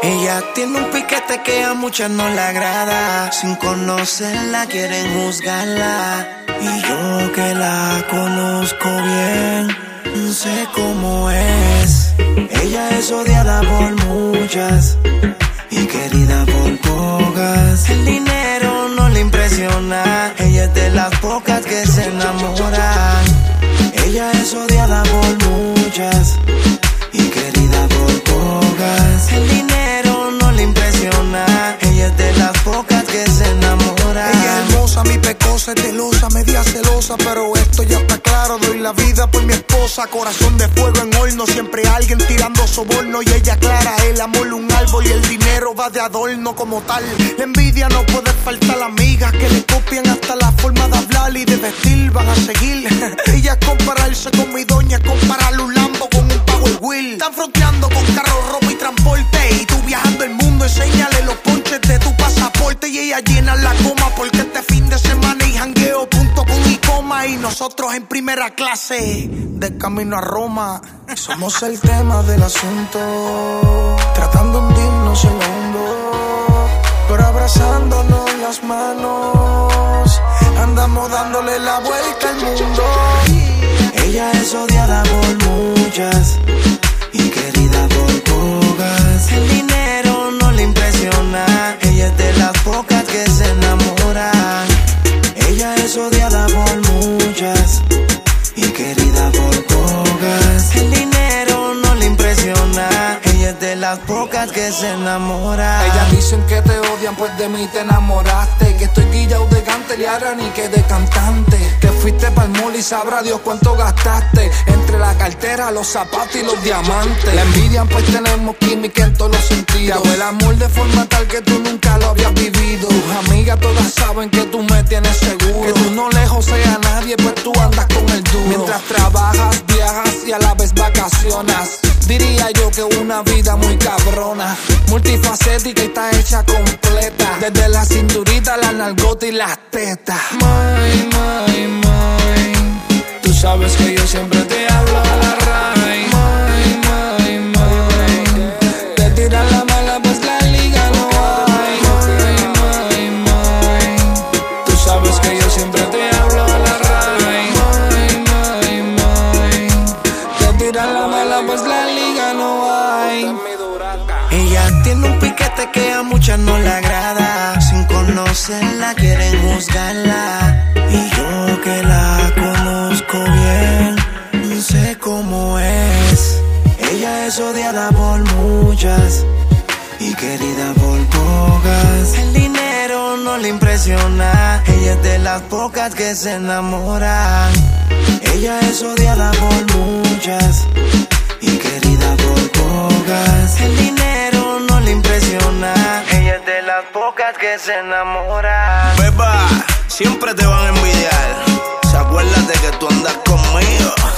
Ella tiene un piquete que a muchas no le agrada. Sin conocerla quieren juzgarla. Y yo que la conozco bien, sé cómo es. Ella es odiada por muchas y querida por pocas. El dinero no le impresiona. Ella es de las pocas que se enamoran. Ella es odiada por muchas y querida por pocas. El dinero no le impresiona. Ella es de las pocas que se enamora. Ella es hermosa, mi pecosa, es celosa, media celosa, pero esto ya está claro. Doy la vida por mi esposa, corazón de fuego en horno. Siempre alguien tirando soborno y ella clara. El amor un árbol y el dinero va de adorno como tal. La envidia no puede faltar, amigas que le copian hasta la forma de hablar y de vestir. Van a seguir. Ella es compararse con mi doña, es comparar un Lambo con un Power Wheel. Están fronteando con carro, ropa y transporte. Y tú viajando el mundo, enséñale los ponches de tu pasaporte. Y ella llena la coma porque este fin de semana y jangueo punto con y coma. Y nosotros en primera clase, de camino a Roma. Somos el tema del asunto, tratando de hundirnos en lo hondo, pero abrazándonos las manos, andamos dándole la vuelta al mundo. Ella es odiada por muchas y querida por pocas. El dinero no le impresiona. Ella es de las pocas que se enamoran. Ella es odiada por muchas y querida por pocas. El dinero no le impresiona. Ella es de las pocas que se enamoran. Ellas dicen que te odian, pues de mí te enamoraste. Que estoy guillao de cante, y ahora ni que de cantante. Que fuiste pa'l mall y sabrá Dios cuánto gastaste. Entre la cartera, los zapatos y los diamantes. La envidian, pues tenemos química en todos los sentidos. Te hago el amor de forma tal que tú nunca lo habías vivido. Tus amigas todas saben que tú me tienes seguro. Que tú no lejos sea nadie, pues tú andas con el duro. Mientras trabajas, viajas y a la vez vacacionas. Diría yo que una vida muy cabrona, multifacética y está hecha completa. Desde la cinturita, la nalgota y las tetas. Tú sabes que yo siempre te hablo a la raíz. Te tiran la mala, pues la liga no hay. Tú sabes que yo siempre te hablo a la raíz. Te tiran la mala, pues la liga no hay. Ella tiene un piquete que a muchas no le agrada. Sin conocerla quieren juzgarla. Y yo que la conozco bien, sé cómo es. Ella es odiada por muchas y querida por pocas. El dinero no le impresiona. Ella es de las pocas que se enamoran. Ella es odiada por muchas y querida por pocas. El dinero no le impresiona. Ella es de las pocas que se enamoran. Pepa, siempre te van a envidiar. ¿Se acuerdan de que tú andas conmigo?